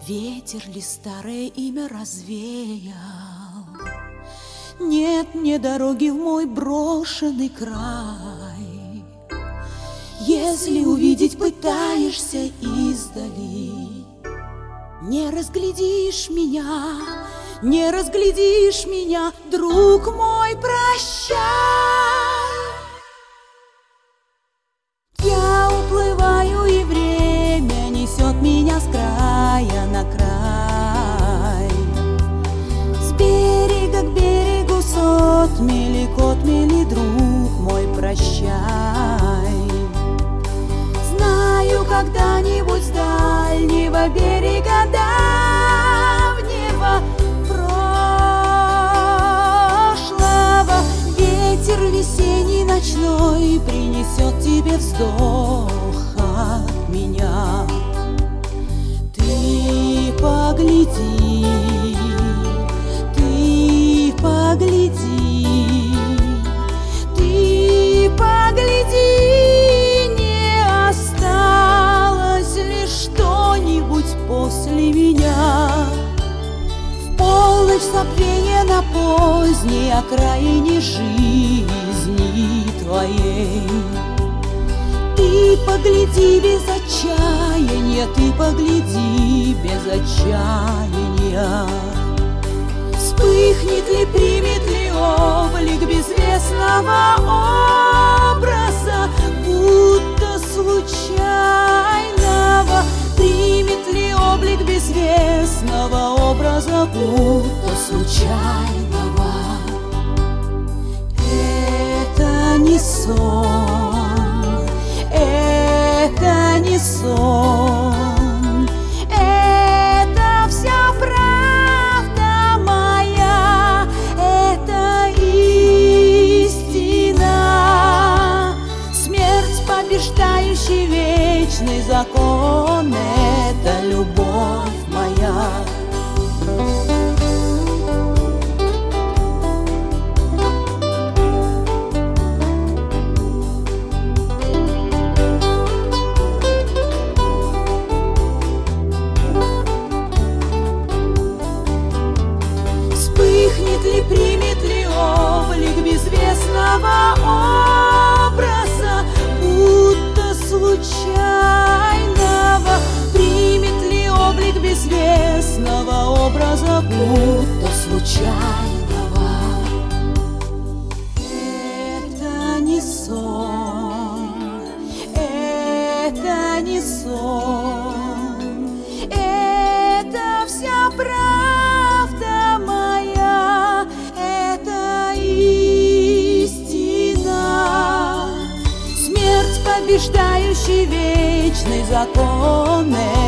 Ветер ли старое имя развеял? Нет мне дороги в мой брошенный край. Если увидеть пытаешься издали, не разглядишь меня, не разглядишь меня, друг мой, прощай. Я уплываю, и время несет меня с края на край. С берега к берегу сотмели, котмели, друг мой, прощай. Знаю, когда-нибудь с дальнего берега давнего прошлого ветер весенний ночной принесет тебе вздох от меня. Ты погляди, ты погляди, ты погляди, не осталось ли что-нибудь после меня? В полночь забвения на поздней окраине жизни твоей. Ты погляди без отчаяния, ты погляди без отчаяния. Вспыхнет ли, примет ли облик безвестного образа, будто случайного? Примет ли облик безвестного образа, будто случайного? Это не сон, это не сон, это вся правда моя, это истина. Смерть, побеждающий вечный закон, это любовь моя. Вспыхнет ли, примет ли облик безвестного образа, будто случайного? Примет ли облик безвестного образа, будто случайного? Это не сон, это не сон, это вся правда моя, это истина. Смерть, побеждающий вечный закон,